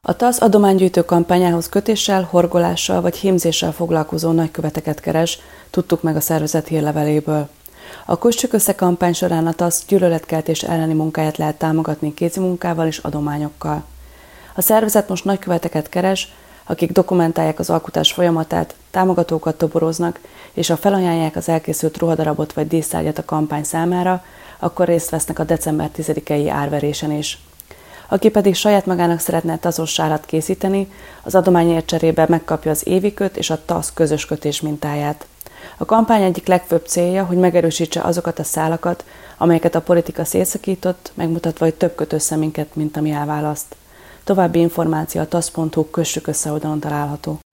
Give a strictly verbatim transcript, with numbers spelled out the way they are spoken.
A TASZ adománygyűjtő kampányához kötéssel, horgolással vagy hímzéssel foglalkozó nagyköveteket keres, tudtuk meg a szervezet hírleveléből. A Kössük össze kampány során a TASZ gyűlöletkeltés elleni munkáját lehet támogatni kézimunkával és adományokkal. A szervezet most nagyköveteket keres, akik dokumentálják az alkotás folyamatát, támogatókat toboroznak, és ha felajánlják az elkészült ruhadarabot vagy dísztárgyat a kampány számára, akkor részt vesznek a december tizedikei árverésen is. Aki pedig saját magának szeretne taszos sálat készíteni, az adományért cserébe megkapja az éviköt és a TASZ közös kötés mintáját. A kampány egyik legfőbb célja, hogy megerősítse azokat a szálakat, amelyeket a politika szétszakított, megmutatva, hogy több köt össze minket, mint ami elválaszt. További információ a tasz pont hu Kössük össze oldalon található.